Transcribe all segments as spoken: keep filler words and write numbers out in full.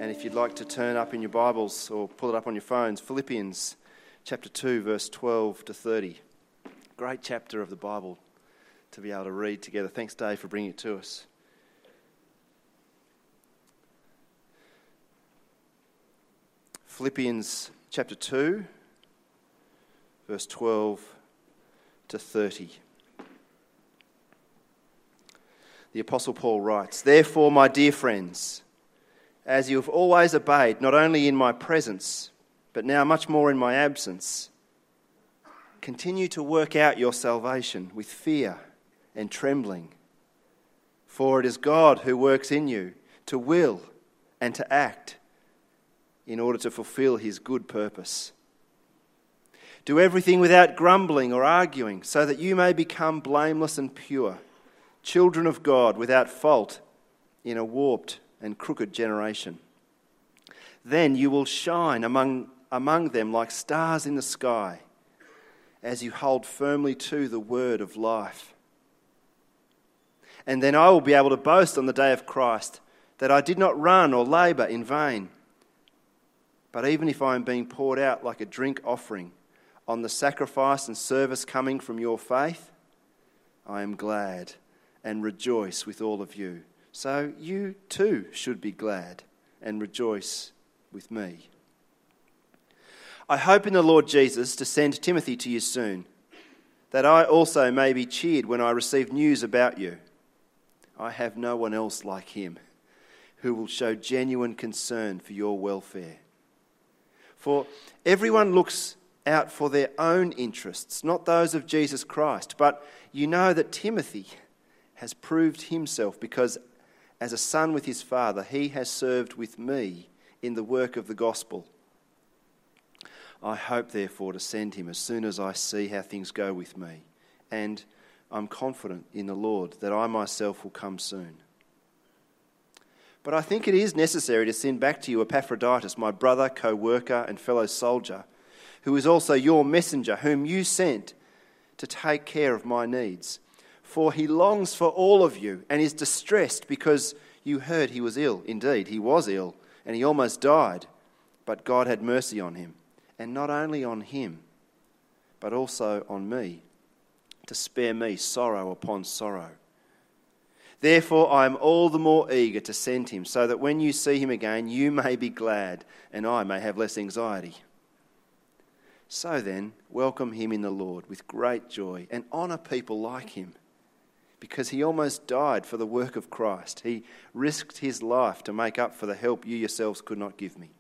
And if you'd like to turn up in your Bibles or pull it up on your phones, Philippians chapter two, verse twelve to thirty. Great chapter of the Bible to be able to read together. Thanks, Dave, for bringing it to us. Philippians chapter two, verse twelve to thirty. The Apostle Paul writes, "Therefore, my dear friends, as you have always obeyed, not only in my presence, but now much more in my absence, continue to work out your salvation with fear and trembling. For it is God who works in you to will and to act in order to fulfill his good purpose. Do everything without grumbling or arguing, so that you may become blameless and pure, children of God without fault in a warped and crooked generation. Then you will shine among, among them like stars in the sky, as you hold firmly to the word of life. And then I will be able to boast on the day of Christ that I did not run or labour in vain. But even if I am being poured out like a drink offering on the sacrifice and service coming from your faith, I am glad and rejoice with all of you. So you too should be glad and rejoice with me. I hope in the Lord Jesus to send Timothy to you soon, that I also may be cheered when I receive news about you. I have no one else like him who will show genuine concern for your welfare. For everyone looks out for their own interests, not those of Jesus Christ. But you know that Timothy has proved himself, because as a son with his father, he has served with me in the work of the gospel. I hope, therefore, to send him as soon as I see how things go with me. And I'm confident in the Lord that I myself will come soon. But I think it is necessary to send back to you Epaphroditus, my brother, co-worker and fellow soldier, who is also your messenger, whom you sent to take care of my needs. For he longs for all of you and is distressed because you heard he was ill. Indeed, he was ill and he almost died, but God had mercy on him. And not only on him, but also on me, to spare me sorrow upon sorrow. Therefore, I am all the more eager to send him, so that when you see him again, you may be glad and I may have less anxiety. So then, welcome him in the Lord with great joy and honour people like him, because he almost died for the work of Christ. He risked his life to make up for the help you yourselves could not give me.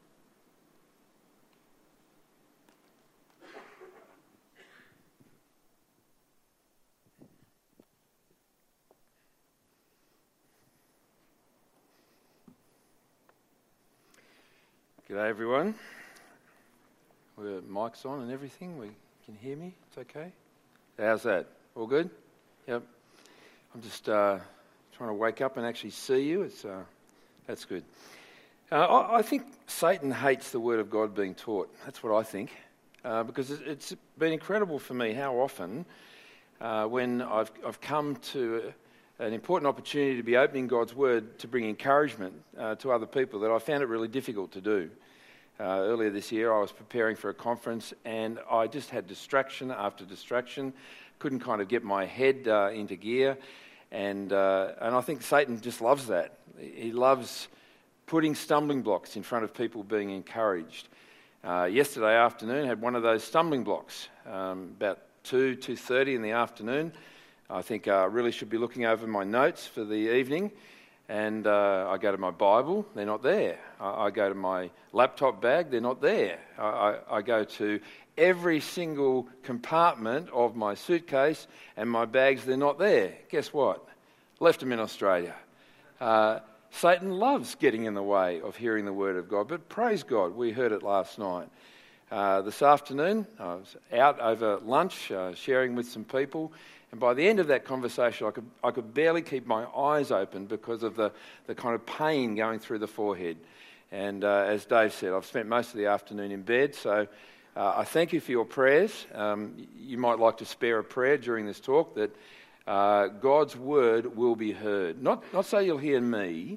G'day everyone. We're mics on and everything. We can hear me. It's okay. How's that? All good? Yep. I'm just uh, trying to wake up and actually see you. It's uh, that's good. Uh, I, I think Satan hates the word of God being taught. That's what I think, uh, because it's been incredible for me how often uh, when I've I've come to an important opportunity to be opening God's word to bring encouragement uh, to other people, that I found it really difficult to do. Uh, earlier this year I was preparing for a conference and I just had distraction after distraction, couldn't kind of get my head uh, into gear, and uh, and I think Satan just loves that. He loves putting stumbling blocks in front of people being encouraged. Uh, yesterday afternoon I had one of those stumbling blocks, um, about two, two thirty in the afternoon. I think I really should be looking over my notes for the evening, and uh, I go to my Bible, they're not there. I, I go to my laptop bag, they're not there. I, I, I go to every single compartment of my suitcase and my bags, they're not there. Guess what? Left them in Australia. Uh, Satan loves getting in the way of hearing the word of God, but praise God, we heard it last night. Uh, this afternoon, I was out over lunch, uh, sharing with some people, and by the end of that conversation, I could I could barely keep my eyes open because of the, the kind of pain going through the forehead. And uh, as Dave said, I've spent most of the afternoon in bed, so uh, I thank you for your prayers. Um, you might like to spare a prayer during this talk that uh, God's word will be heard. Not not so you'll hear me,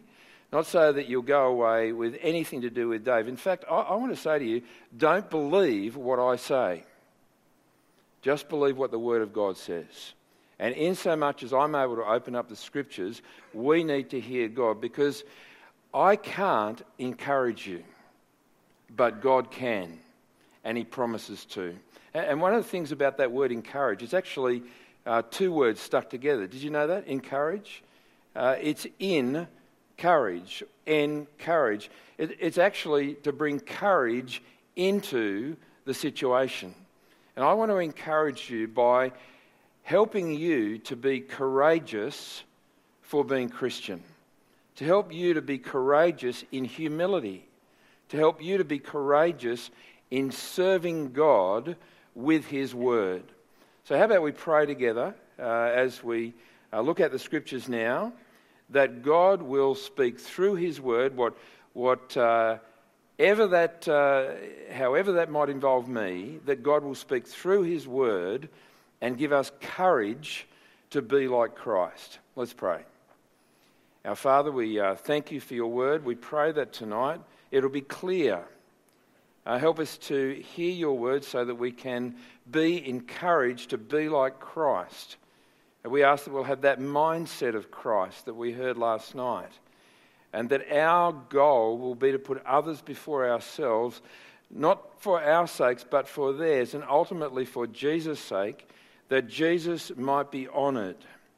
Not so that you'll go away with anything to do with Dave. In fact, I, I want to say to you, don't believe what I say. Just believe what the Word of God says. And in so much as I'm able to open up the Scriptures, we need to hear God, because I can't encourage you, but God can, and He promises to. And one of the things about that word encourage, it's actually uh, two words stuck together. Did you know that? Encourage. Uh, it's in courage, encourage. It, it's actually to bring courage into the situation. And I want to encourage you by helping you to be courageous for being Christian, to help you to be courageous in humility, to help you to be courageous in serving God with His Word. So how about we pray together uh, as we uh, look at the Scriptures now, that God will speak through His Word, what, what uh, ever that, uh, however that might involve me, that God will speak through His Word and give us courage to be like Christ. Let's pray. Our Father, we uh, thank You for Your Word. We pray that tonight it'll be clear. Uh, help us to hear Your Word so that we can be encouraged to be like Christ. And we ask that we'll have that mindset of Christ that we heard last night, and that our goal will be to put others before ourselves, not for our sakes, but for theirs, and ultimately for Jesus' sake, that Jesus might be honoured.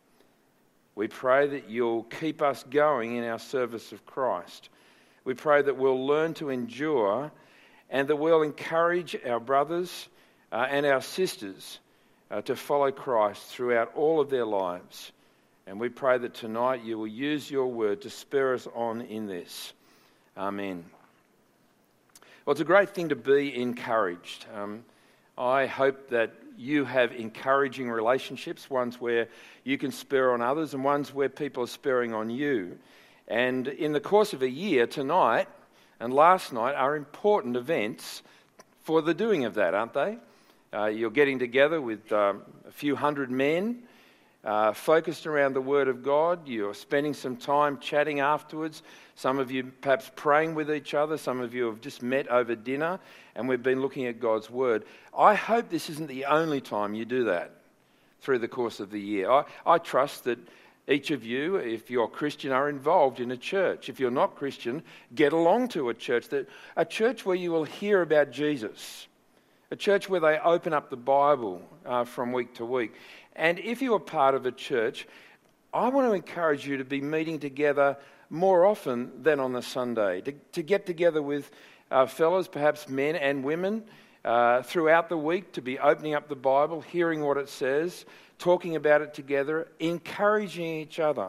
We pray that You'll keep us going in our service of Christ. We pray that we'll learn to endure, and that we'll encourage our brothers uh, and our sisters uh, to follow Christ throughout all of their lives. And we pray that tonight You will use Your Word to spur us on in this. Amen. Well, it's a great thing to be encouraged. Um, I hope that you have encouraging relationships, ones where you can spur on others and ones where people are spurring on you. And in the course of a year, tonight and last night are important events for the doing of that, aren't they? Uh, you're getting together with um, a few hundred men, uh, focused around the Word of God. You're spending some time chatting afterwards. Some of you perhaps praying with each other. Some of you have just met over dinner, and we've been looking at God's Word. I hope this isn't the only time you do that through the course of the year. I, I trust that each of you, if you're Christian, are involved in a church. If you're not Christian, get along to a church, that a church where you will hear about Jesus, a church where they open up the Bible uh, from week to week. And if you are part of a church, I want to encourage you to be meeting together more often than on the Sunday, to, to get together with uh, fellows, perhaps men and women, uh, throughout the week, to be opening up the Bible, hearing what it says, talking about it together, encouraging each other.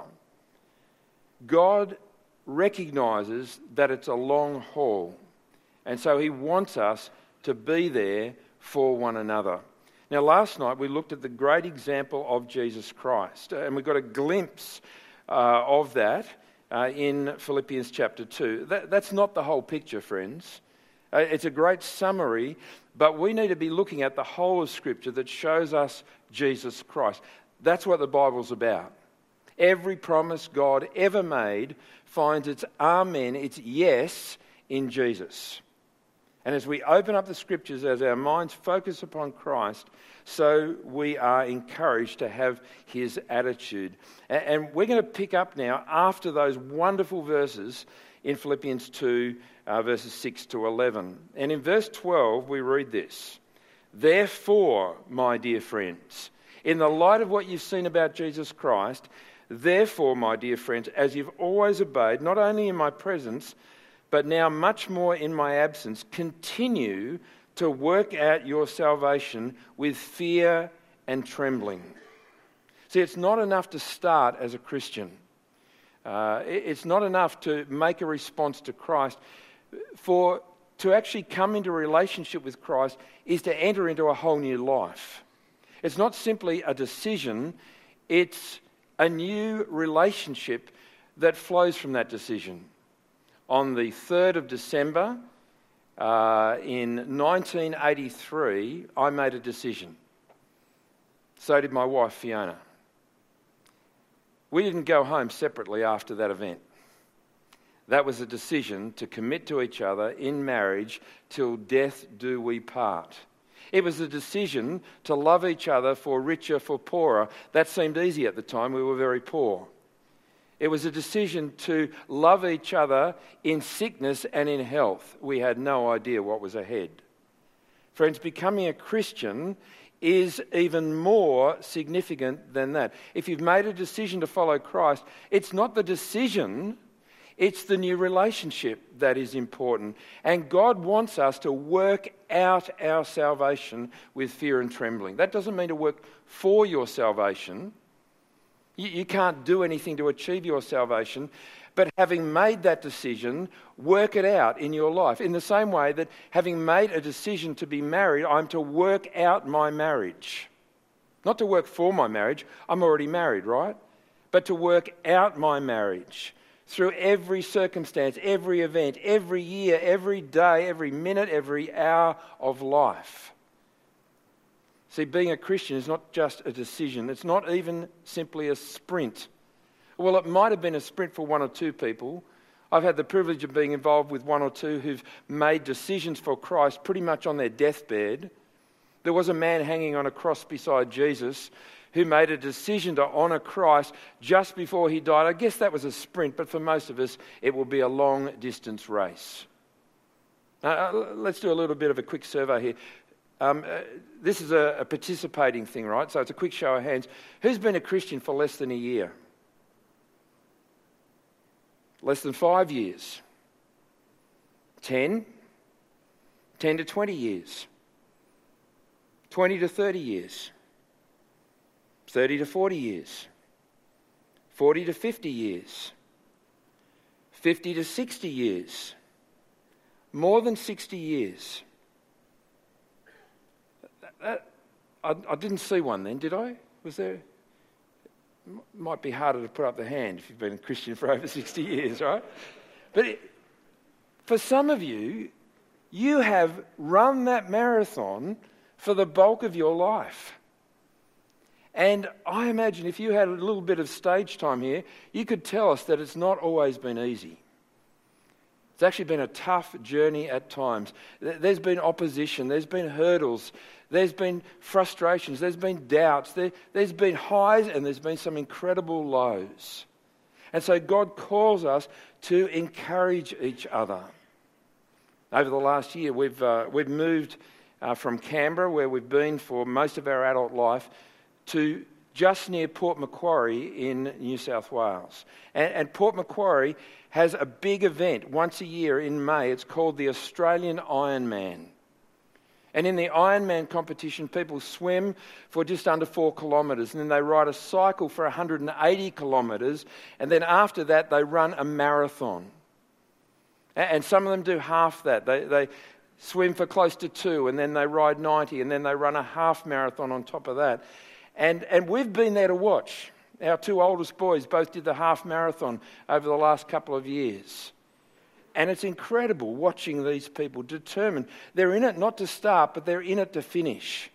God recognises that it's a long haul, and so He wants us to be there for one another. Now, last night we looked at the great example of Jesus Christ, and we got a glimpse uh, of that uh, in Philippians chapter two. That, that's not the whole picture, friends. Uh, it's a great summary, but we need to be looking at the whole of Scripture that shows us Jesus Christ. That's what the Bible's about. Every promise God ever made finds its amen, its yes, in Jesus. And as we open up the Scriptures, as our minds focus upon Christ, so we are encouraged to have His attitude. And we're going to pick up now after those wonderful verses in Philippians two, uh, verses six to eleven. And in verse twelve, we read this: "Therefore, my dear friends, in the light of what you've seen about Jesus Christ, therefore, my dear friends, as you've always obeyed, not only in my presence, but now much more in my absence, continue to work out your salvation with fear and trembling." See, it's not enough to start as a Christian. Uh, it's not enough to make a response to Christ. For to actually come into a relationship with Christ is to enter into a whole new life. It's not simply a decision, it's a new relationship that flows from that decision. On the third of December uh, in nineteen eighty-three, I made a decision. So did my wife, Fiona. We didn't go home separately after that event. That was a decision to commit to each other in marriage till death do we part. It was a decision to love each other for richer, for poorer. That seemed easy at the time. We were very poor. It was a decision to love each other in sickness and in health. We had no idea what was ahead. Friends, becoming a Christian is even more significant than that. If you've made a decision to follow Christ, it's not the decision, it's the new relationship that is important. And God wants us to work out our salvation with fear and trembling. That doesn't mean to work for your salvation. You, you can't do anything to achieve your salvation. But having made that decision, work it out in your life. In the same way that having made a decision to be married, I'm to work out my marriage. Not to work for my marriage. I'm already married, right? But to work out my marriage through every circumstance, every event, every year, every day, every minute, every hour of life. See, being a Christian is not just a decision. It's not even simply a sprint. Well, it might have been a sprint for one or two people. I've had the privilege of being involved with one or two who've made decisions for Christ pretty much on their deathbed. There was a man hanging on a cross beside Jesus who made a decision to honour Christ just before he died. I guess that was a sprint, but for most of us, it will be a long distance race. Now, let's do a little bit of a quick survey here. Um, uh, this is a, a participating thing, right? So it's a quick show of hands. Who's been a Christian for less than a year? Less than five years? Ten? Ten to twenty years? Twenty to thirty years? Thirty to forty years? Forty to fifty years? Fifty to sixty years? More than sixty years? That, I, I didn't see one then, did I? Was there? Might be harder to put up the hand if you've been a Christian for over sixty years, right? But it, for some of you, you have run that marathon for the bulk of your life. And I imagine if you had a little bit of stage time here, you could tell us that it's not always been easy. It's actually been a tough journey at times. There's been opposition, there's been hurdles, there's been frustrations, there's been doubts, there, there's been highs and there's been some incredible lows. And so God calls us to encourage each other. Over the last year, we've, uh, we've moved uh, from Canberra, where we've been for most of our adult life, to just near Port Macquarie in New South Wales. And, and Port Macquarie has a big event once a year in May. It's called the Australian Ironman. And in the Ironman competition, people swim for just under four kilometres, and then they ride a cycle for one hundred eighty kilometres, and then after that they run a marathon. And some of them do half that. They, they swim for close to two, and then they ride ninety, and then they run a half marathon on top of that. And, and we've been there to watch. Our two oldest boys both did the half marathon over the last couple of years. And it's incredible watching these people determined. They're in it not to start, but they're in it to finish.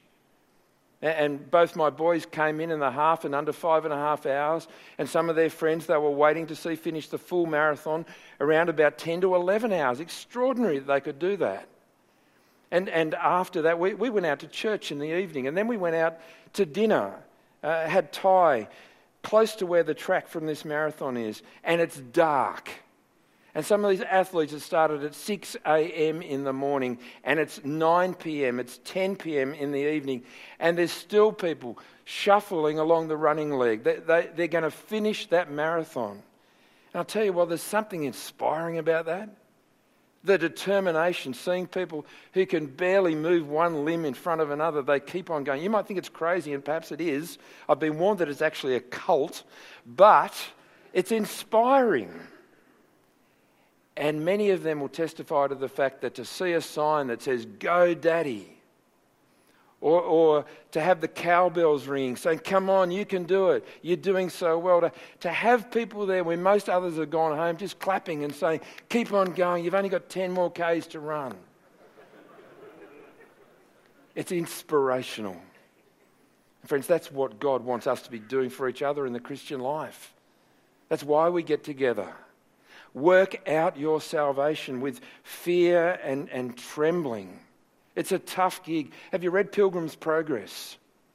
And both my boys came in in the half in under five and a half hours. And some of their friends they were waiting to see finish the full marathon around about ten to eleven hours. Extraordinary that they could do that. And and after that, we, we went out to church in the evening. And then we went out to dinner, uh, had Thai, close to where the track from this marathon is. And it's dark. And some of these athletes have started at six a.m. in the morning, and it's nine p.m., it's ten p.m. in the evening, and there's still people shuffling along the running leg. They, they, they're going to finish that marathon. And I'll tell you what, there's something inspiring about that. The determination, seeing people who can barely move one limb in front of another, they keep on going. You might think it's crazy, and perhaps it is. I've been warned that it's actually a cult, but it's inspiring. And many of them will testify to the fact that to see a sign that says, "Go Daddy," or, or to have the cowbells ringing, saying, "Come on, you can do it. You're doing so well." To, to have people there when most others have gone home just clapping and saying, "Keep on going. You've only got ten more Ks to run." It's inspirational. Friends, that's what God wants us to be doing for each other in the Christian life. That's why we get together. Work out your salvation with fear and, and trembling. It's a tough gig. Have you read Pilgrim's Progress?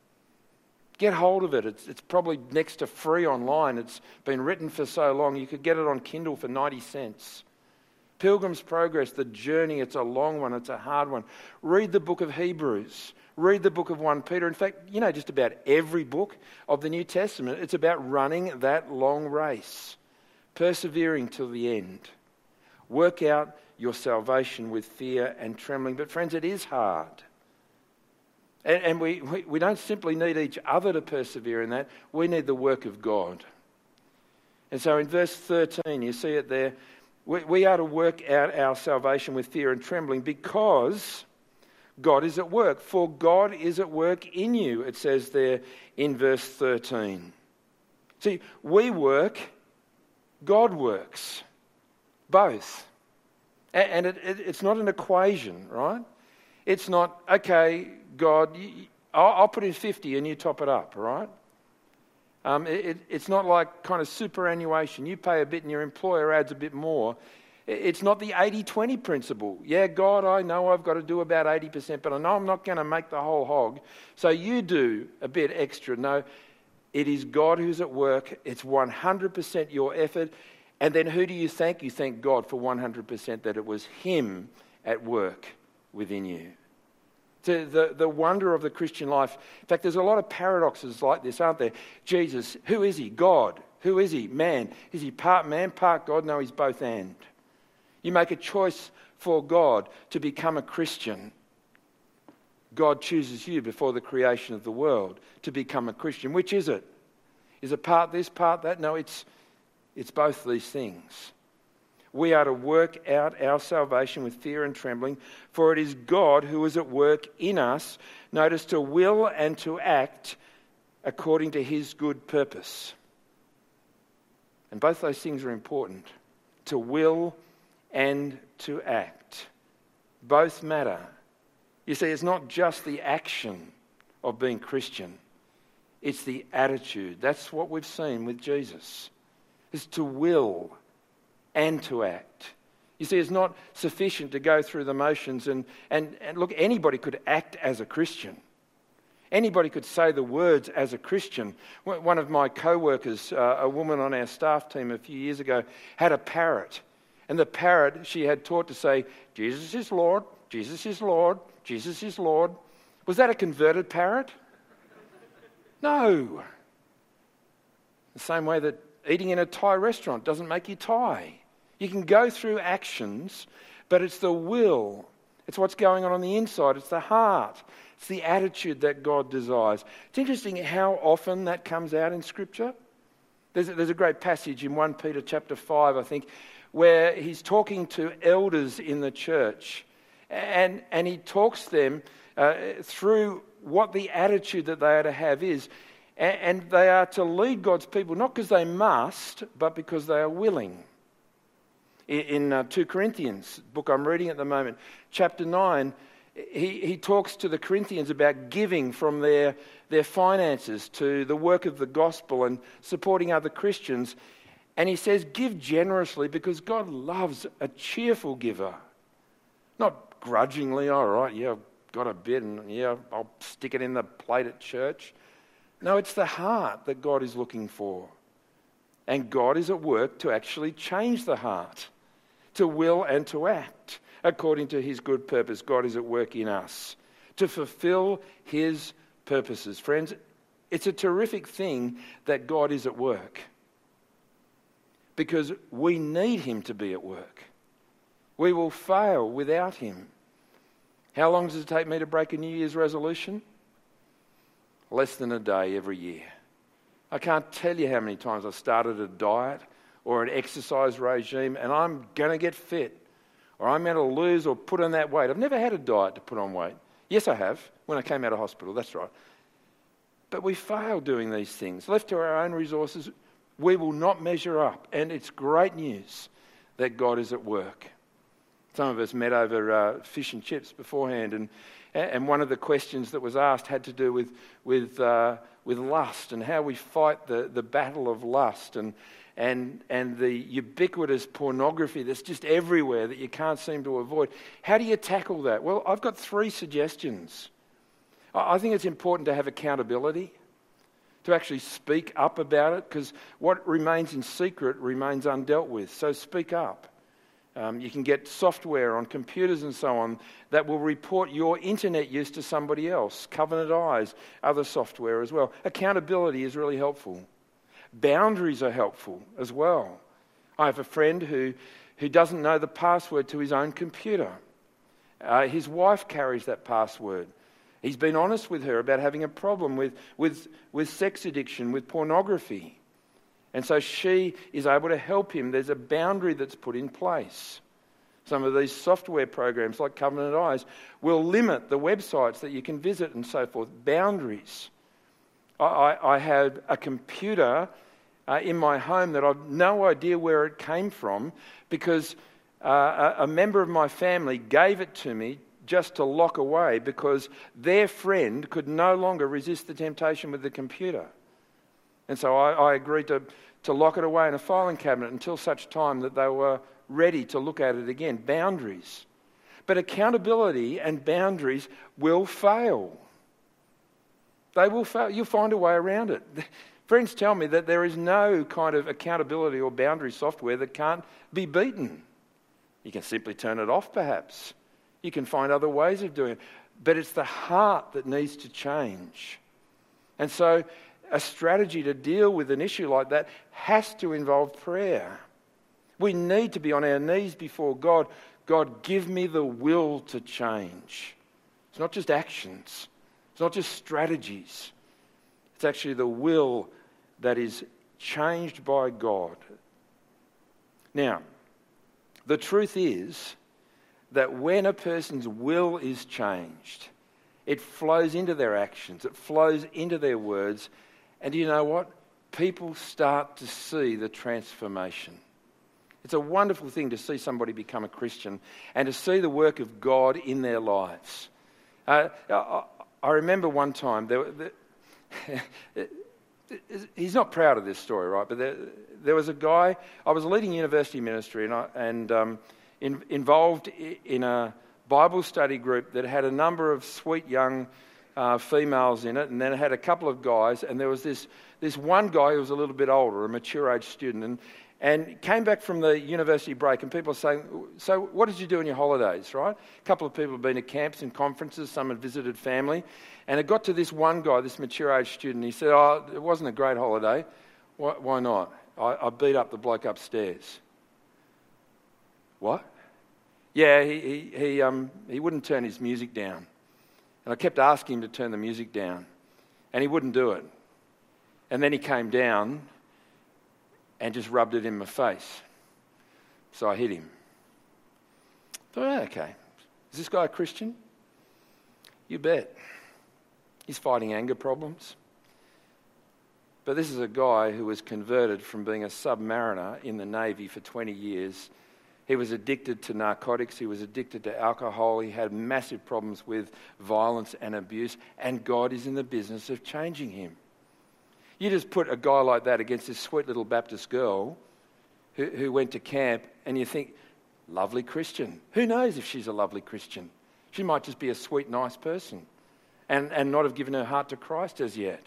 Get hold of it. It's, it's probably next to free online. It's been written for so long. You could get it on Kindle for ninety cents. Pilgrim's Progress, the journey, it's a long one. It's a hard one. Read the book of Hebrews. Read the book of First Peter. In fact, you know, just about every book of the New Testament, it's about running that long race, persevering till the end. Work out your salvation with fear and trembling. But friends, it is hard. And, and we, we, we don't simply need each other to persevere in that. We need the work of God. And so in verse thirteen, you see it there, we, we are to work out our salvation with fear and trembling because God is at work. For God is at work in you, it says there in verse thirteen. See, we work, God works. Both. And it, it, it's not an equation, right? It's not, okay, God, you, I'll, I'll put in fifty and you top it up, right? Um, it, it, it's not like kind of superannuation. You pay a bit and your employer adds a bit more. It, it's not the eighty twenty principle. Yeah, God, I know I've got to do about eighty percent, but I know I'm not going to make the whole hog. So you do a bit extra. No, it is God who's at work. It's one hundred percent your effort. And then who do you thank? You thank God for one hundred percent that it was Him at work within you. To the, the wonder of the Christian life. In fact, there's a lot of paradoxes like this, aren't there? Jesus, who is He? God. Who is He? Man. Is He part man, part God? No, He's both and. You make a choice for God to become a Christian. God chooses you before the creation of the world to become a Christian. Which is it? Is it part this, part that? No, it's It's both these things. We are to work out our salvation with fear and trembling, for it is God who is at work in us, notice, to will and to act according to His good purpose. And both those things are important. To will and to act. Both matter. You see, it's not just the action of being Christian. It's the attitude. That's what we've seen with Jesus. Is to will and to act. You see, it's not sufficient to go through the motions and, and, and look, anybody could act as a Christian. Anybody could say the words as a Christian. One of my co-workers, uh, a woman on our staff team a few years ago, had a parrot. And the parrot, she had taught to say, Jesus is Lord, Jesus is Lord, Jesus is Lord. Was that a converted parrot? No. The same way that eating in a Thai restaurant doesn't make you Thai. You can go through actions, but it's the will. It's what's going on on the inside. It's the heart. It's the attitude that God desires. It's interesting how often that comes out in Scripture. There's a, there's a great passage in First Peter chapter five, I think, where he's talking to elders in the church. And, and he talks them uh, through what the attitude that they are to have is. And they are to lead God's people, not because they must, but because they are willing. In uh, Second Corinthians, book I'm reading at the moment, chapter nine, he, he talks to the Corinthians about giving from their, their finances to the work of the gospel and supporting other Christians. And he says, give generously because God loves a cheerful giver. Not grudgingly, all right, yeah, I've got a bit and yeah, I'll stick it in the plate at church. No, it's the heart that God is looking for. And God is at work to actually change the heart, to will and to act according to His good purpose. God is at work in us to fulfill His purposes. Friends, it's a terrific thing that God is at work because we need Him to be at work. We will fail without Him. How long does it take me to break a New Year's resolution? Less than a day every year. I can't tell you how many times I've started a diet or an exercise regime and I'm going to get fit or I'm going to lose or put on that weight. I've never had a diet to put on weight. Yes, I have, when I came out of hospital, that's right. But we fail doing these things. Left to our own resources, we will not measure up. And it's great news that God is at work. Some of us met over uh, fish and chips beforehand, and and one of the questions that was asked had to do with with uh, with lust and how we fight the, the battle of lust. And and and the ubiquitous pornography that's just everywhere that you can't seem to avoid. How do you tackle that? Well, I've got three suggestions. I think it's important to have accountability, to actually speak up about it, because what remains in secret remains undealt with. So speak up. Um, you can get software on computers and so on that will report your internet use to somebody else. Covenant Eyes, other software as well. Accountability is really helpful. Boundaries are helpful as well. I have a friend who, who doesn't know the password to his own computer. Uh, his wife carries that password. He's been honest with her about having a problem with, with, with sex addiction, with pornography. And so she is able to help him. There's a boundary that's put in place. Some of these software programs like Covenant Eyes will limit the websites that you can visit and so forth. Boundaries. I, I, I had a computer uh, in my home that I've no idea where it came from, because uh, a, a member of my family gave it to me just to lock away because their friend could no longer resist the temptation with the computer. And so I, I agreed to, to lock it away in a filing cabinet until such time that they were ready to look at it again. Boundaries. But accountability and boundaries will fail. They will fail. You'll find a way around it. Friends tell me that there is no kind of accountability or boundary software that can't be beaten. You can simply turn it off, perhaps. You can find other ways of doing it. But it's the heart that needs to change. And so a strategy to deal with an issue like that has to involve prayer. We need to be on our knees before God. God, give me the will to change. It's not just actions. It's not just strategies. It's actually the will that is changed by God. Now, the truth is that when a person's will is changed, it flows into their actions, it flows into their words, and you know what? People start to see the transformation. It's a wonderful thing to see somebody become a Christian and to see the work of God in their lives. Uh, I, I remember one time, there, there, he's not proud of this story, right? But there, there was a guy, I was leading university ministry and, I, and um, in, involved in a Bible study group that had a number of sweet young uh, females in it, and then it had a couple of guys, and there was this, this one guy who was a little bit older, a mature age student, and And came back from the university break, and people were saying, so what did you do in your holidays, right? A couple of people had been to camps and conferences, some had visited family, and it got to this one guy, this mature age student. He said, oh, it wasn't a great holiday. Why, why not? I, I beat up the bloke upstairs. What? Yeah, he, he, he, um, he wouldn't turn his music down. And I kept asking him to turn the music down, and he wouldn't do it. And then he came down and just rubbed it in my face. So I hit him. I thought, oh, okay, is this guy a Christian? You bet. He's fighting anger problems. But this is a guy who was converted from being a submariner in the Navy for twenty years. He was addicted to narcotics, he was addicted to alcohol, he had massive problems with violence and abuse, and God is in the business of changing him. You just put a guy like that against this sweet little Baptist girl who, who went to camp, and you think, lovely Christian. Who knows if she's a lovely Christian? She might just be a sweet, nice person and, and not have given her heart to Christ as yet.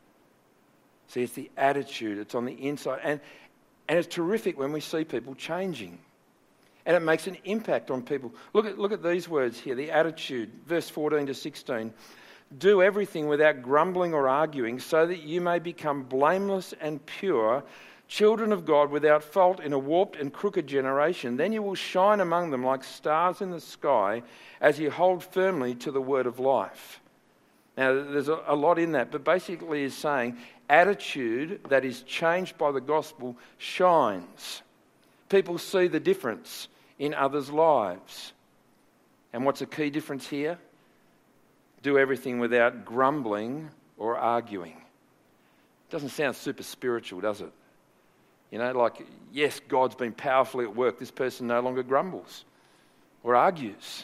See, it's the attitude, it's on the inside. And, and it's terrific when we see people changing. And it makes an impact on people. Look at, look at these words here, the attitude, verse fourteen to sixteen. Do everything without grumbling or arguing, so that you may become blameless and pure, children of God without fault in a warped and crooked generation. Then you will shine among them like stars in the sky as you hold firmly to the word of life. Now, there's a, a lot in that, but basically he's saying attitude that is changed by the gospel shines. People see the difference in others' lives. And what's a key difference here? Do everything without grumbling or arguing. Doesn't sound super spiritual, does it? You know, like, yes, God's been powerfully at work. This person no longer grumbles or argues.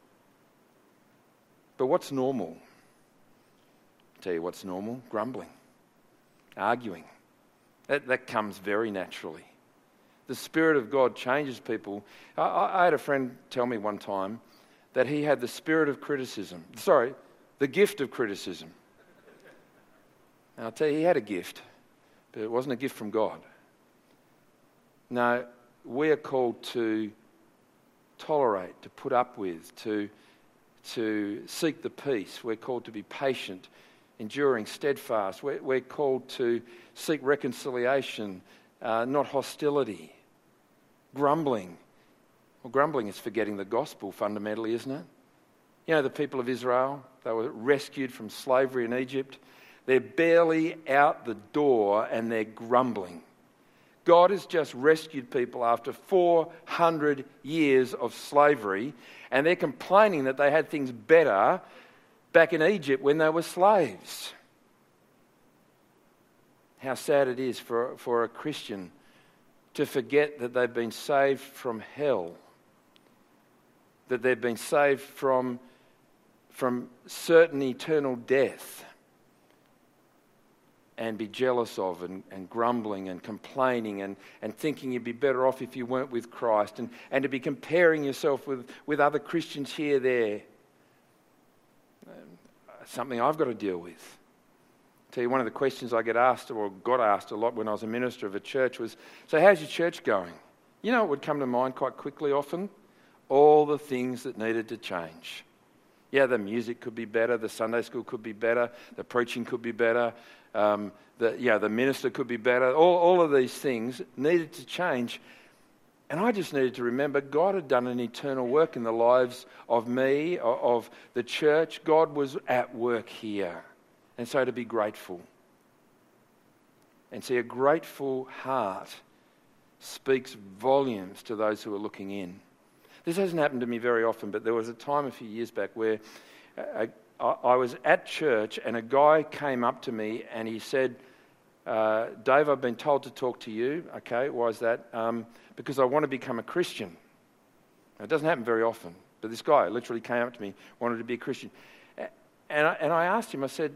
But what's normal? I'll tell you what's normal. Grumbling, arguing, That, that comes very naturally. The Spirit of God changes people. I, I had a friend tell me one time that he had the spirit of criticism. Sorry, the gift of criticism. And I'll tell you, he had a gift, but it wasn't a gift from God. No, we are called to tolerate, to put up with, to, to seek the peace. We're called to be patient, enduring, steadfast. We're, we're called to seek reconciliation, uh, not hostility. Grumbling. Well, grumbling is forgetting the gospel fundamentally, isn't it? You know, the people of Israel, they were rescued from slavery in Egypt. They're barely out the door and they're grumbling. God has just rescued people after four hundred years of slavery, and they're complaining that they had things better back in Egypt when they were slaves. How sad it is for, for a Christian to forget that they've been saved from hell, that they've been saved from, from certain eternal death, and be jealous of and, and grumbling and complaining and, and thinking you'd be better off if you weren't with Christ, and, and to be comparing yourself with, with other Christians here, there. Um, something I've got to deal with. I'll tell you, one of the questions I get asked, or got asked a lot when I was a minister of a church was, so how's your church going? You know what would come to mind quite quickly often? All the things that needed to change. Yeah, the music could be better, the Sunday school could be better, the preaching could be better, um, the, yeah, the minister could be better. All, all of these things needed to change. And I just needed to remember God had done an eternal work in the lives of me, of, of the church. God was at work here. And so to be grateful. And see, a grateful heart speaks volumes to those who are looking in. This hasn't happened to me very often, but there was a time a few years back where I, I, I was at church and a guy came up to me and he said, uh, Dave, I've been told to talk to you. Okay, why is that? Um, because I want to become a Christian. Now, it doesn't happen very often, but this guy literally came up to me, wanted to be a Christian. And I, and I asked him, I said,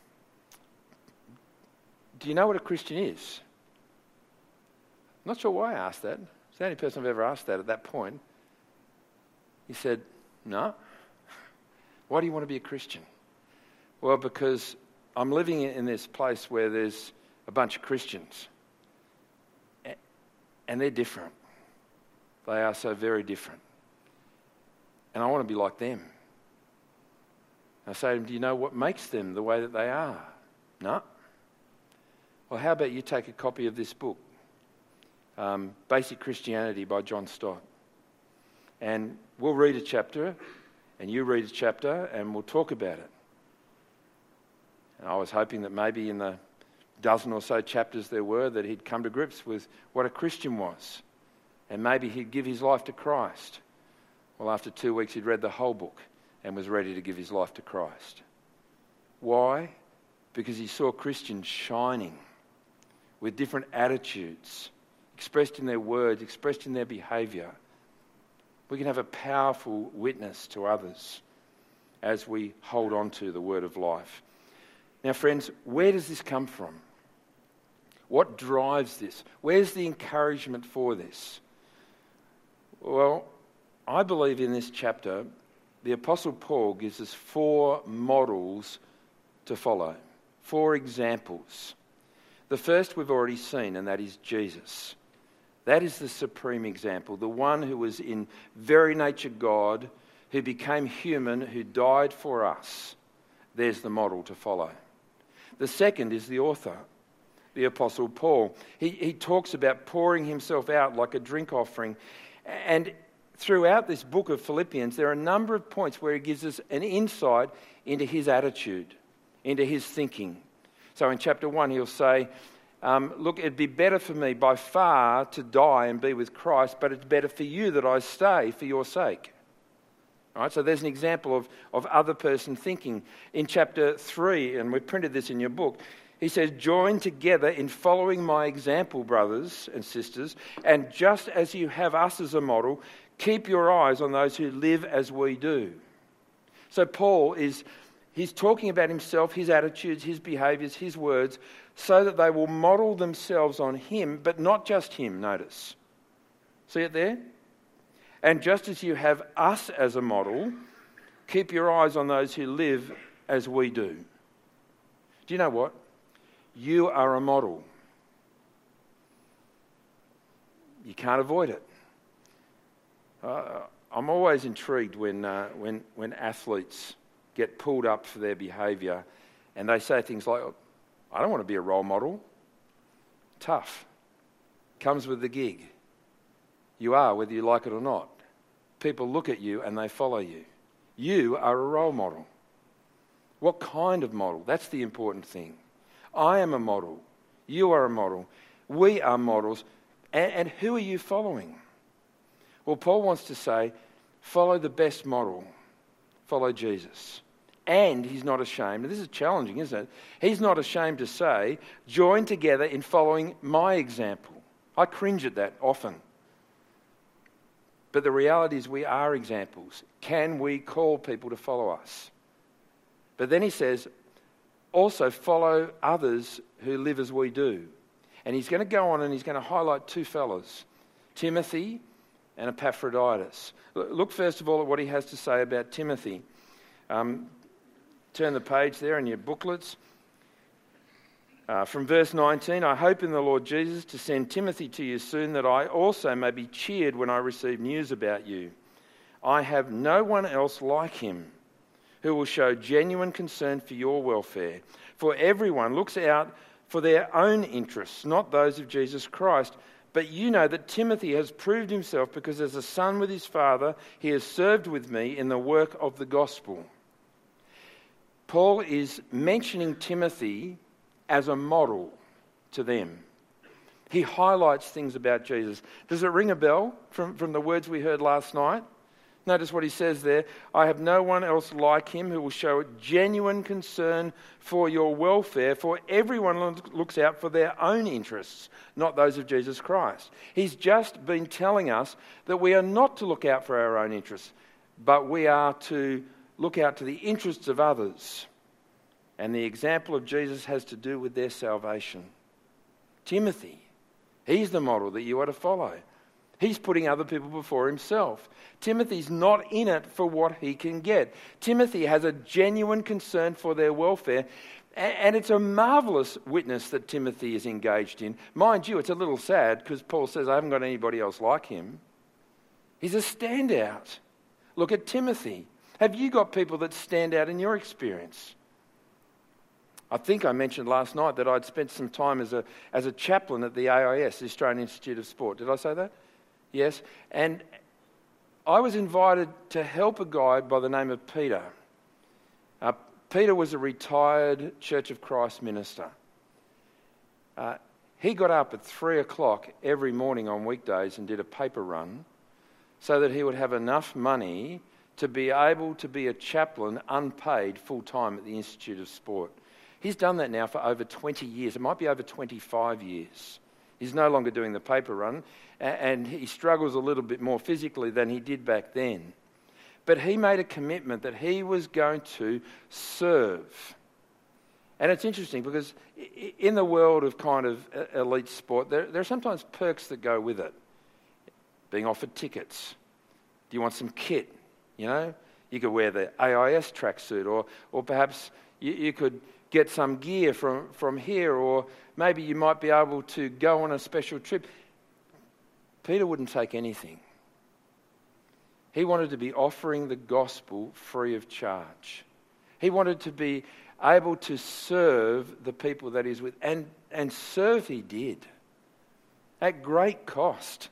do you know what a Christian is? I'm not sure why I asked that. It's the only person I've ever asked that at that point. He said, no. Why do you want to be a Christian? Well, because I'm living in this place where there's a bunch of Christians. And they're different. They are so very different. And I want to be like them. I say to him, do you know what makes them the way that they are? No. Well, how about you take a copy of this book, um, Basic Christianity by John Stott. And we'll read a chapter, and you read a chapter, and we'll talk about it. And I was hoping that maybe in the dozen or so chapters there were, that he'd come to grips with what a Christian was. And maybe he'd give his life to Christ. Well, after two weeks, he'd read the whole book and was ready to give his life to Christ. Why? Because he saw Christians shining with different attitudes, expressed in their words, expressed in their behaviour. We can have a powerful witness to others as we hold on to the word of life. Now, friends, where does this come from? What drives this? Where's the encouragement for this? Well, I believe in this chapter, the Apostle Paul gives us four models to follow, four examples. The first we've already seen, and that is Jesus. That is the supreme example, the one who was in very nature God, who became human, who died for us. There's the model to follow. The second is the author, the Apostle Paul. He, he talks about pouring himself out like a drink offering. And throughout this book of Philippians, there are a number of points where he gives us an insight into his attitude, into his thinking. So in chapter one, he'll say, um, look, it'd be better for me by far to die and be with Christ, but it's better for you that I stay for your sake. All right, so there's an example of, of other person thinking. In chapter three, and we've printed this in your book, he says, join together in following my example, brothers and sisters, and just as you have us as a model, keep your eyes on those who live as we do. So Paul is, He's talking about himself, his attitudes, his behaviours, his words, so that they will model themselves on him, but not just him, notice. See it there? And just as you have us as a model, keep your eyes on those who live as we do. Do you know what? You are a model. You can't avoid it. Uh, I'm always intrigued when, uh, when, when athletes get pulled up for their behaviour and they say things like, I don't want to be a role model. Tough. Comes with the gig. You are, whether you like it or not. People look at you and they follow you. You are a role model. What kind of model? That's the important thing. I am a model. You are a model. We are models. And, and who are you following? Well, Paul wants to say, follow the best model. Follow Jesus. And he's not ashamed, and this is challenging, isn't it? He's not ashamed to say, join together in following my example. I cringe at that often. But the reality is we are examples. Can we call people to follow us? But then he says, also follow others who live as we do. And he's going to go on and he's going to highlight two fellas, Timothy and Epaphroditus. Look first of all at what he has to say about Timothy. Um, turn the page there in your booklets. Uh, from verse nineteen, I hope in the Lord Jesus to send Timothy to you soon, that I also may be cheered when I receive news about you. I have no one else like him who will show genuine concern for your welfare. For everyone looks out for their own interests, not those of Jesus Christ. But you know that Timothy has proved himself, because as a son with his father, he has served with me in the work of the gospel. Paul is mentioning Timothy as a model to them. He highlights things about Jesus. Does it ring a bell from, from the words we heard last night? Notice what he says there. I have no one else like him who will show a genuine concern for your welfare, for everyone looks out for their own interests, not those of Jesus Christ. He's just been telling us that we are not to look out for our own interests, but we are to look out to the interests of others. And the example of Jesus has to do with their salvation. Timothy, he's the model that you are to follow. He's putting other people before himself. Timothy's not in it for what he can get. Timothy has a genuine concern for their welfare, and it's a marvellous witness that Timothy is engaged in. Mind you, it's a little sad because Paul says, I haven't got anybody else like him. He's a standout. Look at Timothy. Have you got people that stand out in your experience? I think I mentioned last night that I'd spent some time as a as a chaplain at the A I S, the Australian Institute of Sport. Did I say that? Yes. And I was invited to help a guy by the name of Peter. Uh, Peter was a retired Church of Christ minister. Uh, he got up at three o'clock every morning on weekdays and did a paper run so that he would have enough money to be able to be a chaplain unpaid full-time at the Institute of Sport. He's done that now for over twenty years. It might be over twenty-five years. He's no longer doing the paper run, and he struggles a little bit more physically than he did back then. But he made a commitment that he was going to serve. And it's interesting because in the world of kind of elite sport, there, there are sometimes perks that go with it. Being offered tickets. Do you want some kit? You know, you could wear the A I S tracksuit, or or perhaps you, you could get some gear from, from here, or maybe you might be able to go on a special trip. Peter wouldn't take anything. He wanted to be offering the gospel free of charge. He wanted to be able to serve the people that he's with, and, and serve he did, at great cost.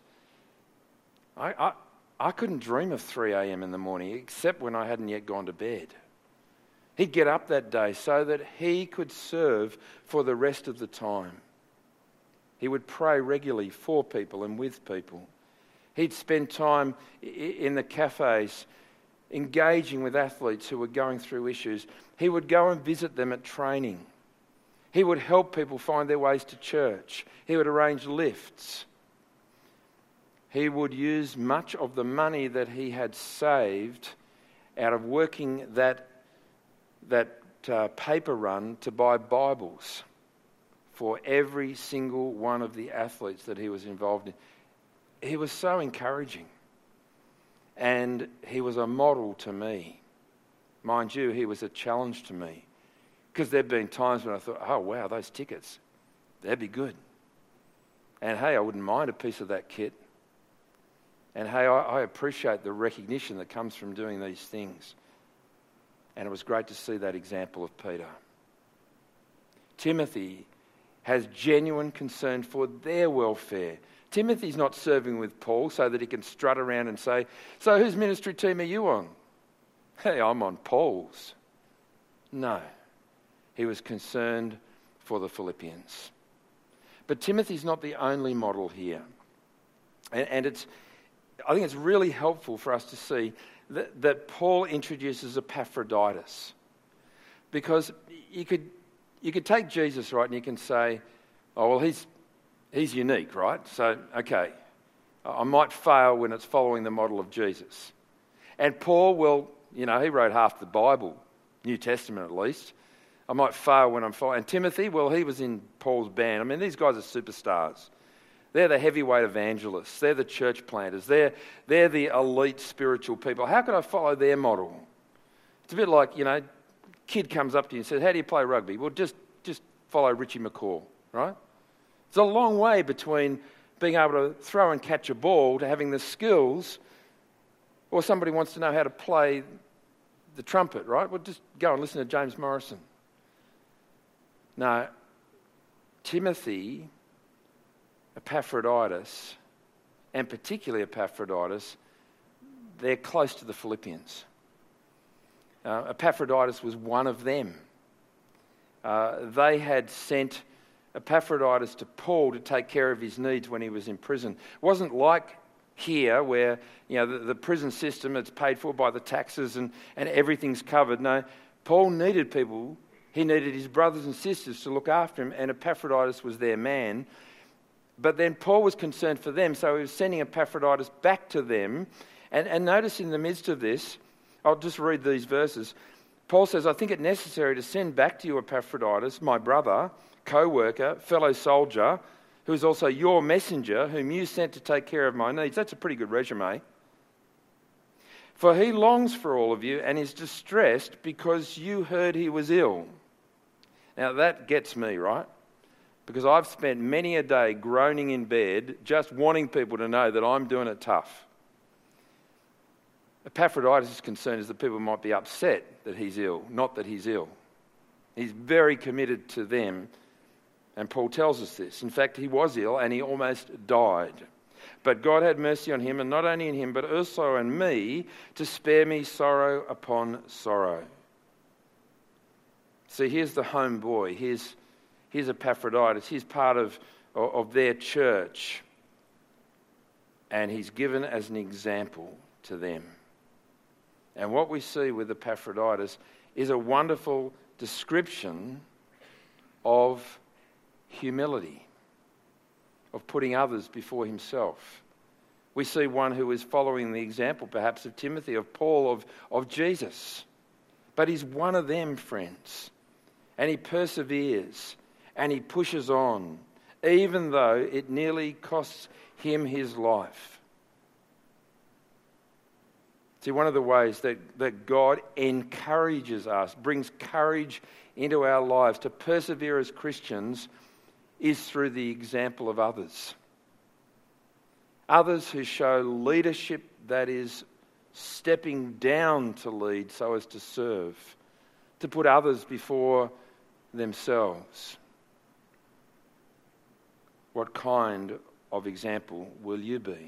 I, I, I couldn't dream of three a.m. in the morning, except when I hadn't yet gone to bed. He'd get up that day so that he could serve for the rest of the time. He would pray regularly for people and with people. He'd spend time in the cafes engaging with athletes who were going through issues. He would go and visit them at training. He would help people find their ways to church. He would arrange lifts. He would use much of the money that he had saved out of working that that uh, paper run to buy Bibles for every single one of the athletes that he was involved in. He was so encouraging. And he was a model to me. Mind you, he was a challenge to me. Because there have been times when I thought, oh, wow, those tickets, they'd be good. And hey, I wouldn't mind a piece of that kit. And hey, I, I appreciate the recognition that comes from doing these things. And it was great to see that example of Peter. Timothy has genuine concern for their welfare. Timothy's not serving with Paul so that he can strut around and say, so whose ministry team are you on? Hey, I'm on Paul's. No, he was concerned for the Philippians. But Timothy's not the only model here. And, and it's, I think it's really helpful for us to see that, that Paul introduces Epaphroditus. Because you could, you could take Jesus, right, and you can say, oh, well, he's He's unique, right? So, okay, I might fail when it's following the model of Jesus. And Paul, well, you know, he wrote half the Bible, New Testament at least. I might fail when I'm following. And Timothy, well, he was in Paul's band. I mean, these guys are superstars. They're the heavyweight evangelists. They're the church planters. They're, they're the elite spiritual people. How could I follow their model? It's a bit like, you know, kid comes up to you and says, how do you play rugby? Well, just, just follow Richie McCaw, right? It's a long way between being able to throw and catch a ball to having the skills, or somebody wants to know how to play the trumpet, right? Well, just go and listen to James Morrison. No, Timothy, Epaphroditus, and particularly Epaphroditus, they're close to the Philippians. Uh, Epaphroditus was one of them. Uh, they had sent Epaphroditus to Paul to take care of his needs when he was in prison. It wasn't like here where, you know, the, the prison system, it's paid for by the taxes and, and everything's covered. No, Paul needed people. He needed his brothers and sisters to look after him, and Epaphroditus was their man. But then Paul was concerned for them, so he was sending Epaphroditus back to them. And, and notice in the midst of this, I'll just read these verses. Paul says, I think it necessary to send back to you Epaphroditus, my brother, co-worker, fellow soldier, who is also your messenger, whom you sent to take care of my needs. That's a pretty good resume. For he longs for all of you and is distressed because you heard he was ill. Now that gets me, right? Because I've spent many a day groaning in bed, just wanting people to know that I'm doing it tough. Epaphroditus' concern is that people might be upset that he's ill, not that he's ill. He's very committed to them. And Paul tells us this. In fact, he was ill and he almost died. But God had mercy on him, and not only in him, but also on me, to spare me sorrow upon sorrow. See, here's the home boy. Here's, here's Epaphroditus. He's part of, of their church. And he's given as an example to them. And what we see with Epaphroditus is a wonderful description of humility, of putting others before himself. We see one who is following the example, perhaps, of Timothy, of Paul, of, of Jesus. But he's one of them, friends. And he perseveres and he pushes on, even though it nearly costs him his life. See, one of the ways that, that God encourages us, brings courage into our lives to persevere as Christians, is through the example of others. Others who show leadership that is stepping down to lead so as to serve, to put others before themselves. What kind of example will you be?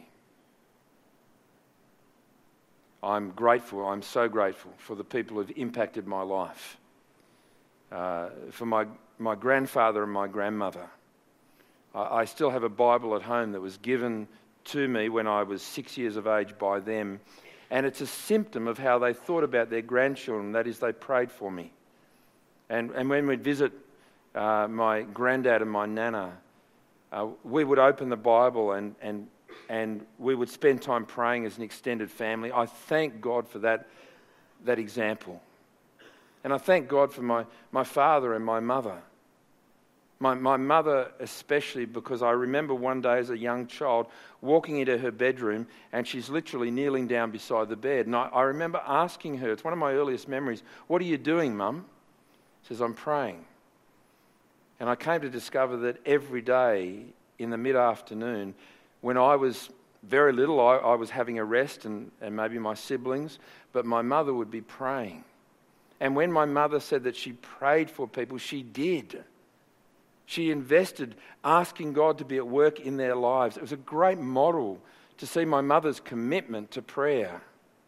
I'm grateful, I'm so grateful for the people who have impacted my life. Uh, for my, my grandfather and my grandmother. I, I still have a Bible at home that was given to me when I was six years of age by them. And it's a symptom of how they thought about their grandchildren. That is, they prayed for me. And, and when we'd visit uh, my granddad and my nana, uh, we would open the Bible and, and, and we would spend time praying as an extended family. I thank God for that, that example. And I thank God for my, my father and my mother. My, my mother especially, because I remember one day as a young child walking into her bedroom and she's literally kneeling down beside the bed. And I, I remember asking her, it's one of my earliest memories, "What are you doing, Mum?" She says, "I'm praying." And I came to discover that every day in the mid-afternoon, when I was very little, I, I was having a rest and, and maybe my siblings, but my mother would be praying. And when my mother said that she prayed for people, she did. She invested asking God to be at work in their lives. It was a great model to see my mother's commitment to prayer.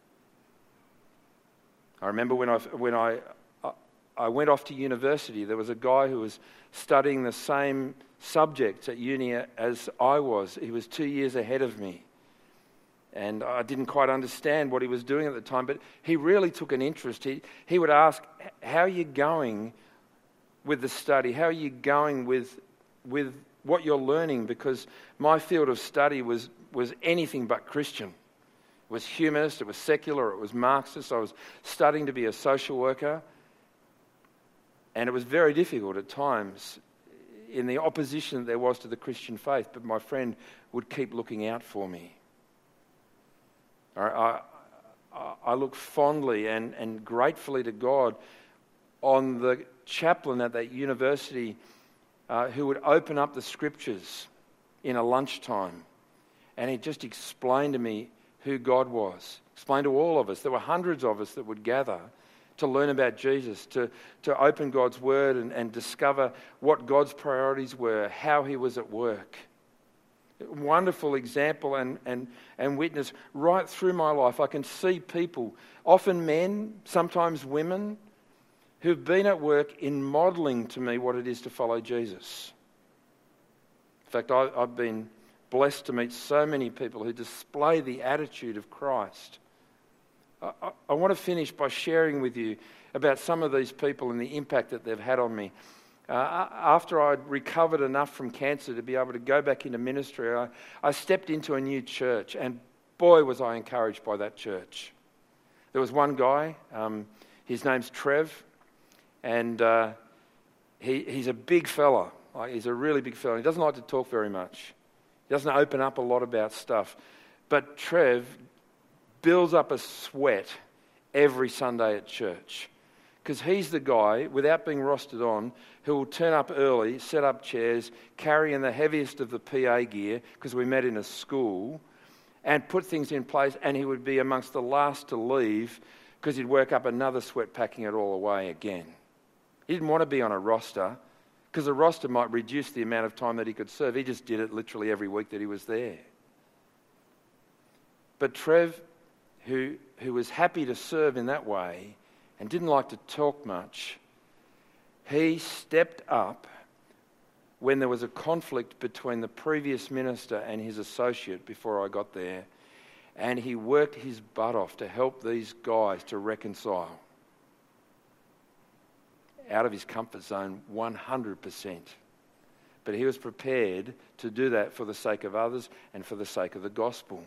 I remember when I when I I went off to university, there was a guy who was studying the same subjects at uni as I was. He was two years ahead of me. And I didn't quite understand what he was doing at the time, but he really took an interest. He he would ask, "How are you going with the study? How are you going with with what you're learning?" Because my field of study was, was anything but Christian. It was humanist, it was secular, it was Marxist. I was studying to be a social worker. And it was very difficult at times in the opposition that there was to the Christian faith. But my friend would keep looking out for me. I, I, I look fondly and, and gratefully to God on the chaplain at that university uh, who would open up the scriptures in a lunchtime, and he'd just explain to me who God was, explain to all of us. There were hundreds of us that would gather to learn about Jesus, to, to open God's word and, and discover what God's priorities were, how he was at work. Wonderful example and, and, and witness right through my life. I can see people, often men, sometimes women, who've been at work in modelling to me what it is to follow Jesus. In fact, I, I've been blessed to meet so many people who display the attitude of Christ. I, I, I want to finish by sharing with you about some of these people and the impact that they've had on me. Uh, after I'd recovered enough from cancer to be able to go back into ministry, I, I stepped into a new church, and boy was I encouraged by that church. There was one guy, um, his name's Trev, and uh, he, he's a big fella. Like, he's a really big fella. He doesn't like to talk very much. He doesn't open up a lot about stuff. But Trev builds up a sweat every Sunday at church, because he's the guy, without being rostered on, who will turn up early, set up chairs, carry in the heaviest of the P A gear, because we met in a school, and put things in place, and he would be amongst the last to leave because he'd work up another sweat packing it all away again. He didn't want to be on a roster, because a roster might reduce the amount of time that he could serve. He just did it literally every week that he was there. But Trev, who, who was happy to serve in that way and didn't like to talk much, he stepped up when there was a conflict between the previous minister and his associate before I got there, and he worked his butt off to help these guys to reconcile. Out of his comfort zone, one hundred percent. But he was prepared to do that for the sake of others and for the sake of the gospel.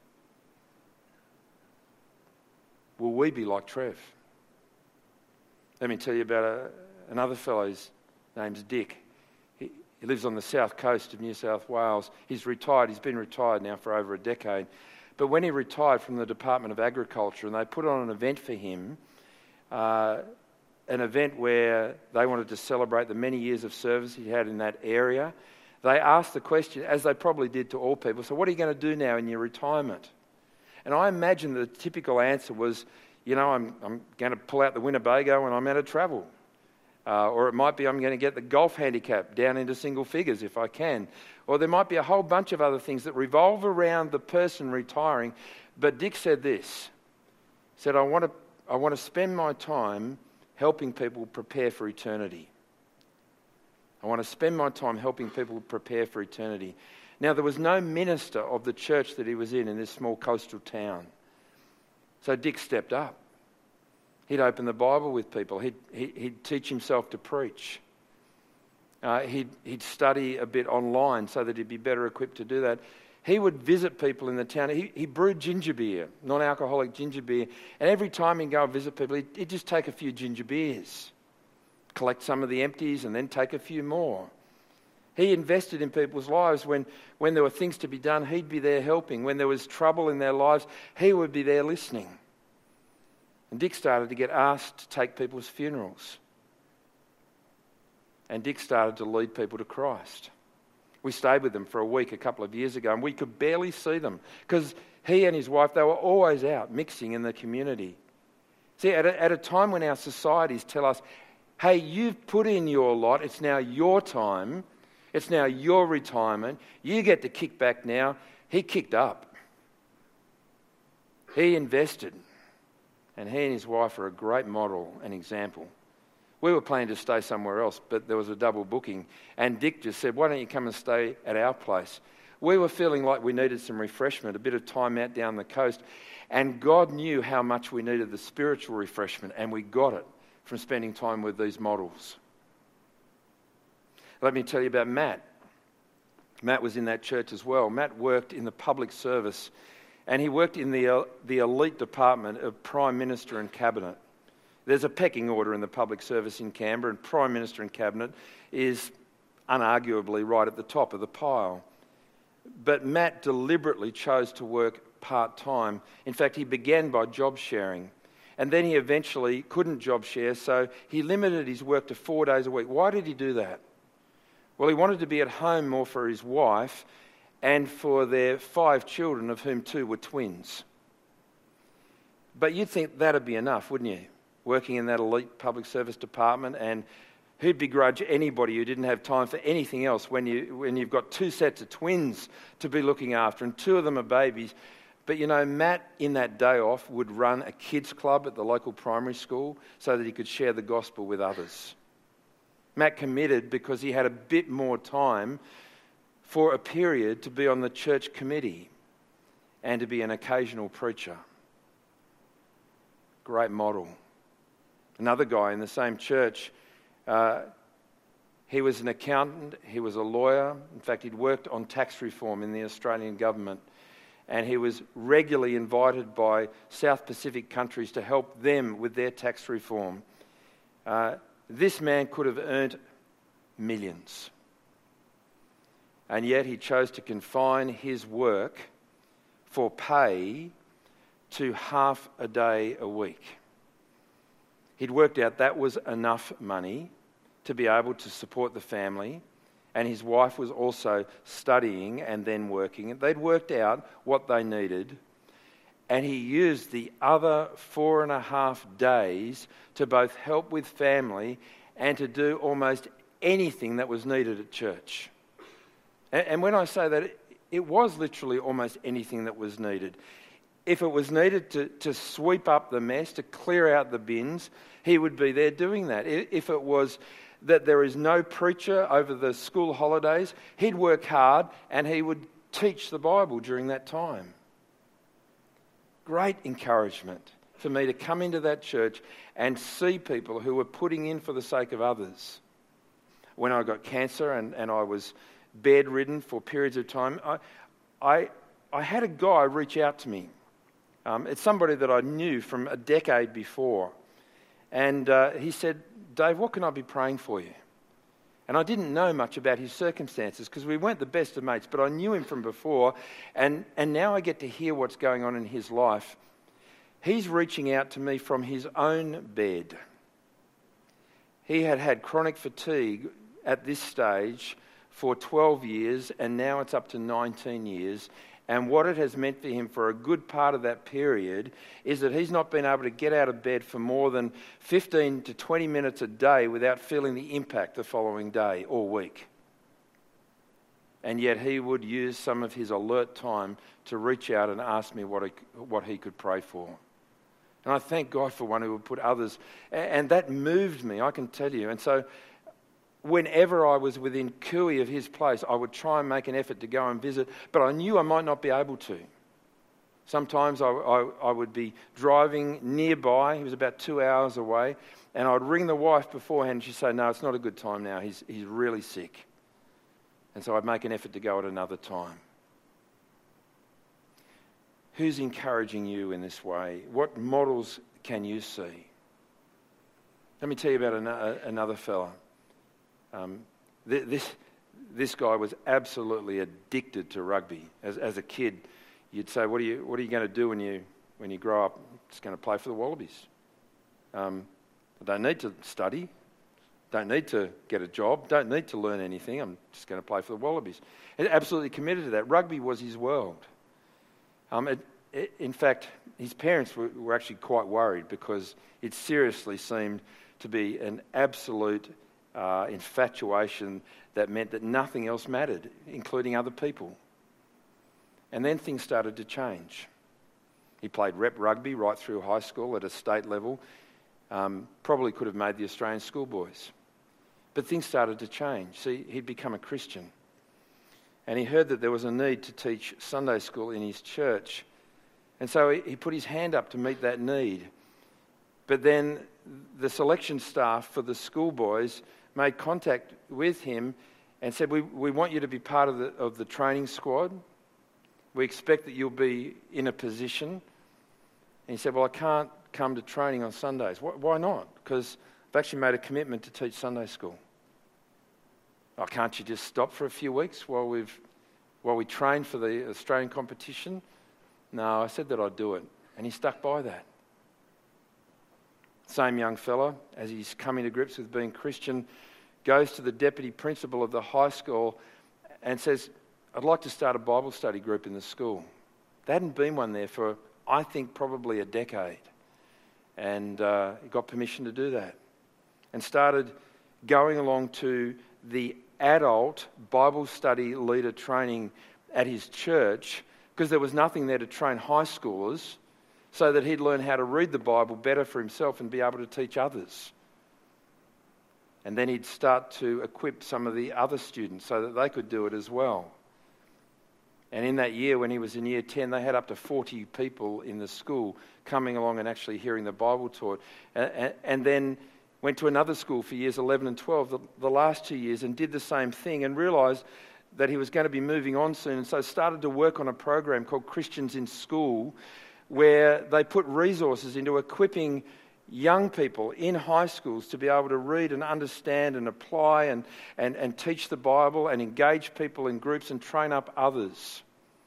Will we be like Trev? Let me tell you about a, another fellow. His name's Dick. He, he lives on the south coast of New South Wales. He's retired. He's been retired now for over a decade. But when he retired from the Department of Agriculture, and they put on an event for him, uh, an event where they wanted to celebrate the many years of service he had in that area, they asked the question, as they probably did to all people, so what are you going to do now in your retirement? And I imagine the typical answer was, you know, I'm, I'm going to pull out the Winnebago and I'm out of travel. Uh, or it might be I'm going to get the golf handicap down into single figures if I can. Or there might be a whole bunch of other things that revolve around the person retiring. But Dick said this. He said, I want to, I want to spend my time helping people prepare for eternity. I want to spend my time helping people prepare for eternity. Now, there was no minister of the church that he was in in this small coastal town. So Dick stepped up. He'd open the Bible with people. He'd, he'd teach himself to preach. Uh, he'd, he'd study a bit online so that he'd be better equipped to do that. he would visit people in the town. He, he brewed ginger beer, non-alcoholic ginger beer. And every time he'd go and visit people, he'd, he'd just take a few ginger beers, collect some of the empties, and then take a few more. He invested in people's lives. When, when there were things to be done, he'd be there helping. When there was trouble in their lives, he would be there listening. And Dick started to get asked to take people's funerals. And Dick started to lead people to Christ. We stayed with them for a week a couple of years ago, and we could barely see them because he and his wife, they were always out mixing in the community. See, at a, at a time when our societies tell us, hey, you've put in your lot, it's now your time, it's now your retirement, you get to kick back now. He kicked up. He invested. And he and his wife are a great model and example. We were planning to stay somewhere else, but there was a double booking. And Dick just said, why don't you come and stay at our place? We were feeling like we needed some refreshment, a bit of time out down the coast. And God knew how much we needed the spiritual refreshment, and we got it from spending time with these models. Let me tell you about Matt. Matt was in that church as well. Matt worked in the public service, and he worked in the, uh, the elite department of Prime Minister and Cabinet. There's a pecking order in the public service in Canberra, and Prime Minister and Cabinet is unarguably right at the top of the pile. But Matt deliberately chose to work part-time. In fact, he began by job sharing, and then he eventually couldn't job share, so he limited his work to four days a week. Why did he do that? Well, he wanted to be at home more for his wife and for their five children, of whom two were twins. But you'd think that'd be enough, wouldn't you? Working in that elite public service department, and who'd begrudge anybody who didn't have time for anything else when, you, when you've got two sets of twins to be looking after, and two of them are babies. But you know, Matt, in that day off, would run a kids club at the local primary school so that he could share the gospel with others. Matt committed because he had a bit more time for a period to be on the church committee and to be an occasional preacher. Great model. Another guy in the same church, uh, he was an accountant, he was a lawyer. In fact, he'd worked on tax reform in the Australian government, and he was regularly invited by South Pacific countries to help them with their tax reform. Uh, this man could have earned millions, and yet he chose to confine his work for pay to half a day a week. He'd worked out that was enough money to be able to support the family, and his wife was also studying and then working. They'd worked out what they needed, and he used the other four and a half days to both help with family and to do almost anything that was needed at church. And when I say that, it was literally almost anything that was needed. If it was needed to, to sweep up the mess, to clear out the bins, he would be there doing that. If it was that there is no preacher over the school holidays, he'd work hard and he would teach the Bible during that time. Great encouragement for me to come into that church and see people who were putting in for the sake of others. When I got cancer and, and I was bedridden for periods of time, I, I, I had a guy reach out to me. Um, it's somebody that I knew from a decade before. And uh, he said, Dave, what can I be praying for you? And I didn't know much about his circumstances because we weren't the best of mates, but I knew him from before. And, and now I get to hear what's going on in his life. He's reaching out to me from his own bed. He had had chronic fatigue at this stage for twelve years, and now it's up to nineteen years. And what it has meant for him for a good part of that period is that he's not been able to get out of bed for more than fifteen to twenty minutes a day without feeling the impact the following day or week. And yet he would use some of his alert time to reach out and ask me what he, what he could pray for. And I thank God for one who would put others, and that moved me, I can tell you. And so whenever I was within cooey of his place, I would try and make an effort to go and visit, but I knew I might not be able to. Sometimes I, I, I would be driving nearby, he was about two hours away, and I'd ring the wife beforehand and she'd say, no, it's not a good time now, he's, he's really sick. And so I'd make an effort to go at another time. who's encouraging you in this way? What models can you see? Let me tell you about another, another fella. Um, th- this this guy was absolutely addicted to rugby. As as a kid, you'd say, "What are you What are you going to do when you when you grow up?" Just going to play for the Wallabies. Um, I don't need to study. Don't need to get a job. Don't need to learn anything. I'm just going to play for the Wallabies. He's absolutely committed to that. Rugby was his world. Um, it, it, in fact, his parents were, were actually quite worried because it seriously seemed to be an absolute uh, infatuation that meant that nothing else mattered, including other people. And then things started to change. He played rep rugby right through high school at a state level. Um, probably could have made the Australian schoolboys. But things started to change. See, he'd become a Christian. And he heard that there was a need to teach Sunday school in his church. And so he, he put his hand up to meet that need. But then the selection staff for the schoolboys made contact with him and said, we, we want you to be part of the, of the training squad. We expect that you'll be in a position. And he said, well, I can't come to training on Sundays. Why, why not? Because I've actually made a commitment to teach Sunday school. Oh, can't you just stop for a few weeks while we've while we train for the Australian competition? No, I said that I'd do it. And he stuck by that. Same young fella, as he's coming to grips with being Christian, goes to the deputy principal of the high school and says, I'd like to start a Bible study group in the school. There hadn't been one there for, I think, probably a decade. And uh, he got permission to do that. And started going along to the adult Bible study leader training at his church because there was nothing there to train high schoolers so that he'd learn how to read the Bible better for himself and be able to teach others. And then he'd start to equip some of the other students so that they could do it as well. And in that year, when he was in year ten, they had up to forty people in the school coming along and actually hearing the Bible taught. And, and then went to another school for years eleven and twelve, the, the last two years, and did the same thing and realised that he was going to be moving on soon. And so started to work on a program called Christians in School, where they put resources into equipping young people in high schools to be able to read and understand and apply and, and, and teach the Bible and engage people in groups and train up others.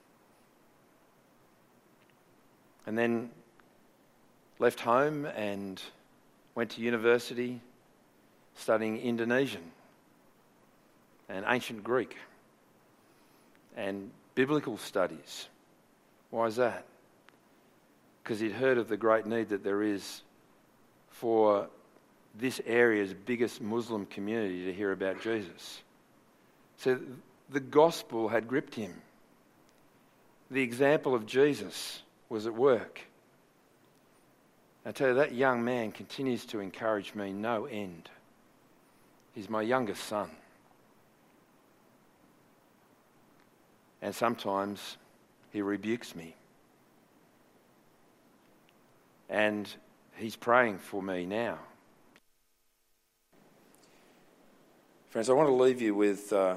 And then left home and went to university studying Indonesian and ancient Greek and biblical studies. Why is that? Because he'd heard of the great need that there is for this area's biggest Muslim community to hear about Jesus. So the gospel had gripped him. The example of Jesus was at work. I tell you, that young man continues to encourage me no end. He's my youngest son. And sometimes he rebukes me. And he's praying for me now. Friends, I want to leave you with uh,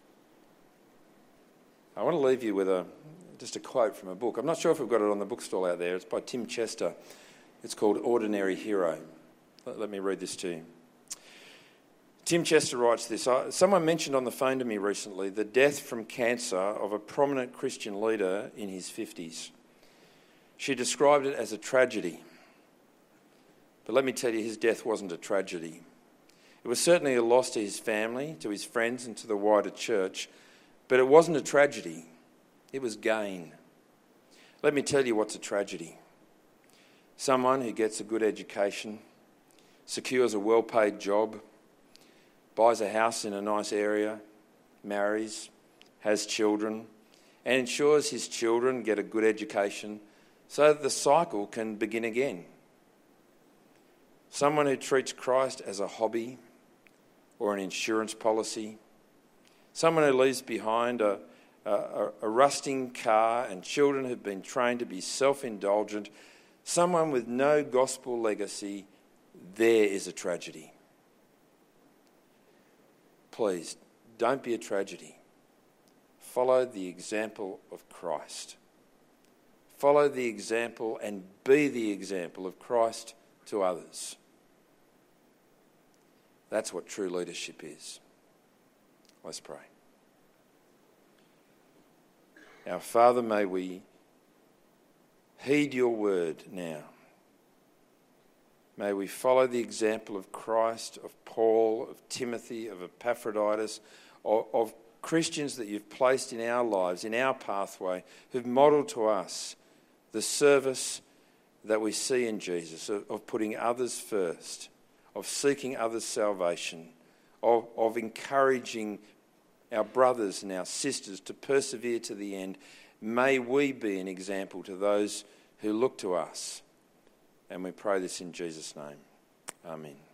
I want to leave you with a just a quote from a book. I'm not sure if we've got it on the bookstall out there. It's by Tim Chester. It's called Ordinary Hero. Let, let me read this to you. Tim Chester writes this. Someone mentioned on the phone to me recently the death from cancer of a prominent Christian leader in his fifties. She described it as a tragedy. But let me tell you, his death wasn't a tragedy. It was certainly a loss to his family, to his friends, and to the wider church. But it wasn't a tragedy. It was gain. Let me tell you what's a tragedy. Someone who gets a good education, secures a well-paid job, buys a house in a nice area, marries, has children, and ensures his children get a good education so that the cycle can begin again. Someone who treats Christ as a hobby or an insurance policy. Someone who leaves behind a, a, a rusting car and children who've been trained to be self-indulgent. Someone with no gospel legacy. There is a tragedy. Please, don't be a tragedy. Follow the example of Christ. follow the example and be the example of Christ to others. That's what true leadership is. Let's pray. Our Father, may we heed your word now. May we follow the example of Christ, of Paul, of Timothy, of Epaphroditus, of, of Christians that you've placed in our lives, in our pathway, who've modelled to us the service that we see in Jesus, of, of putting others first, of seeking others' salvation, of, of encouraging our brothers and our sisters to persevere to the end. May we be an example to those who look to us. And we pray this in Jesus' name. Amen.